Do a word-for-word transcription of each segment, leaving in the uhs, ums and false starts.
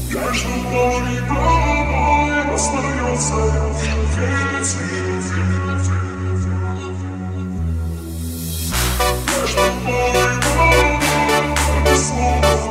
Между мной и головой остается ветер. Между мной и головой снова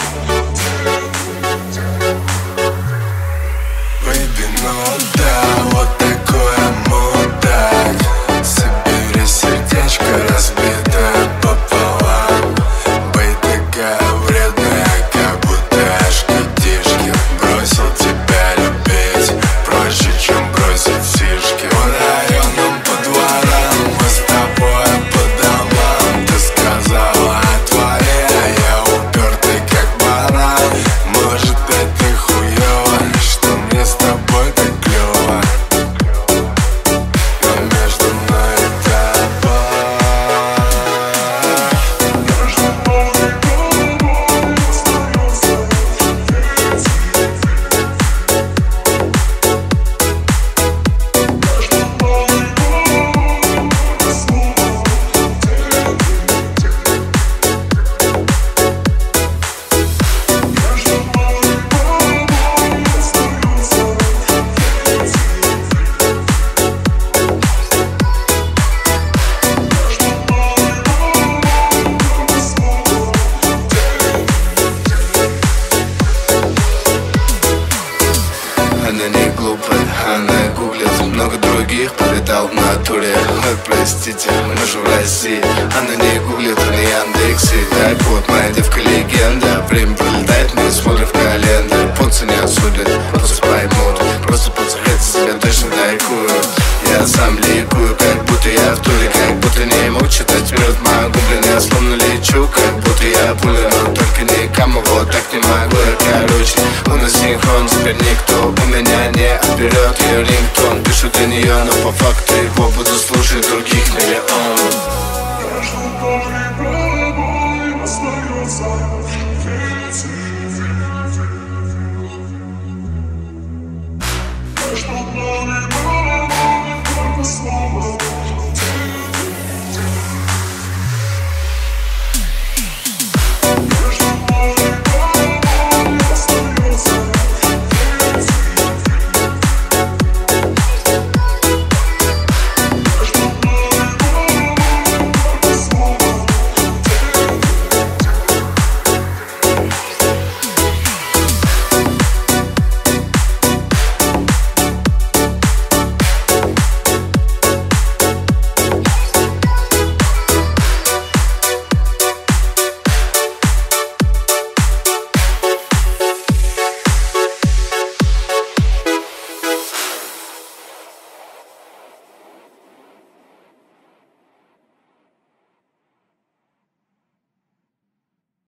Baby, ну да, вот такое мудак. Собери сердечко, разбитое пополам. Бей, такая вредная, как будто ашкетишки. Бросил тебя любить проще, чем бросить фишки. По районам, по дворам, мы с тобой по домам. Ты сказала твои, а я упертый, как баран. Может, это хуёво, что мне с тобой так клёво, но между мной и тобой. между мной и головой остается ветер. Между мной и головой снова ветер. Между мной и головой остается ветер. Она не глупая, она гуглит много других, полетал в натуре. Ой, простите, мы же в России. Она не гуглит, а на Яндексе. Так вот, моя девка легенда. Время пролетает, мы смотрим в календарь. Пункты не осудят, просто поймут. Просто подсыхать себя точно тайкую. Я сам ликую, как будто я в туре. Как будто не мог читать вперед могу. Блин, я словно лечу, как будто я пуля. Но только никому, вот так не могу я, короче. У нас синхрон, теперь никто у меня не отберет ее рингтон. Пишу для нее, но по факту его буду слушать других миллион. Между мной и головой остается ветер.